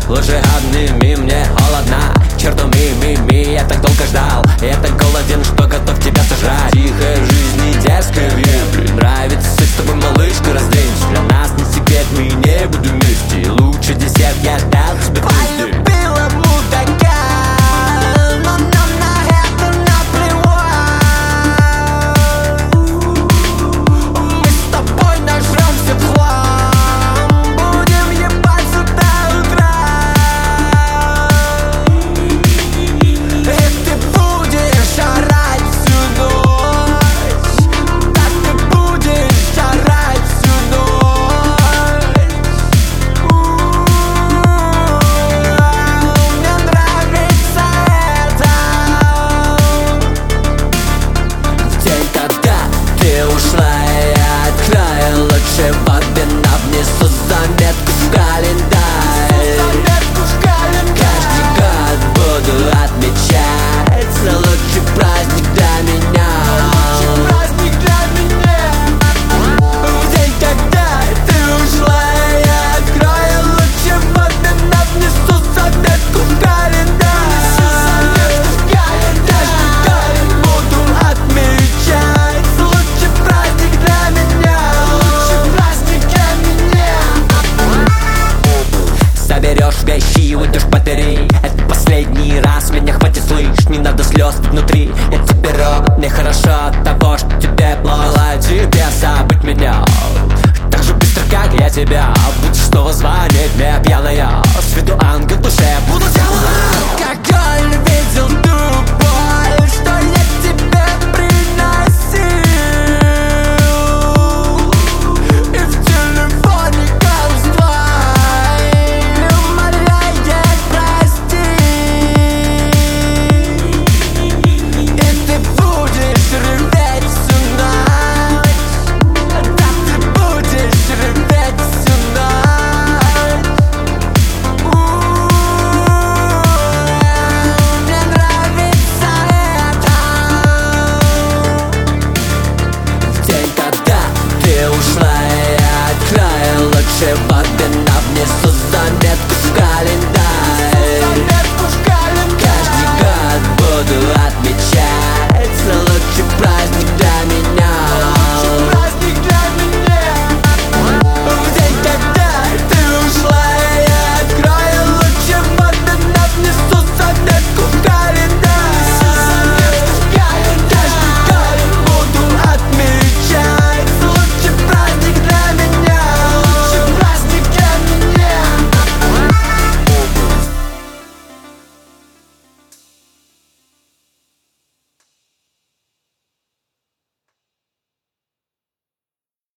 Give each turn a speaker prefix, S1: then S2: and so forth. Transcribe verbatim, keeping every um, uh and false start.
S1: лучше обними, мне холодно. К черту ми-ми-ми, я так долго ждал. Я так голоден, что готов тебя сожрать. Тихая жизнь и дерзкая вепрь. Нравится с тобой, малышка, разденься. Для нас не секрет, мы не будем вместе. Лучше десерт я ждал тебя вместе.
S2: Полюбила мудака, но нам на это наплевать. Мы с тобой нажремся в хлам, будем ебаться до утра. И ты будешь орать всю ночь. Так ты будешь орать всю ночь. Мне нравится это. В день, когда ты ушла, я открою лучше вебина, внесу заметку в календарь. Каждый год буду отмечать лучший праздник для меня. В день, когда ты ушла, я открою лучше вебина, внесу заметку в календарь. Каждый год буду отмечать лучший праздник для меня. Соберешь вещи и уйдешь батареи. Это последний раз, меня хватит, слышь. Не надо слез внутри, я тебе рад. Мне хорошо от того, что тебе плохо. Желаю тебе забыть меня так же быстро, как я тебя. Будешь снова звонить мне пьяная. С виду ангел, в душе буду дьяволом. Алкоголь видел ту боль, что я тебе приносил. И в телефоне колдовства умоляет простить. И ты будешь реветь всю ночь. Да, ты будешь реветь всю ночь. Мне нравится это. В день, когда ты ушла, я открою лучше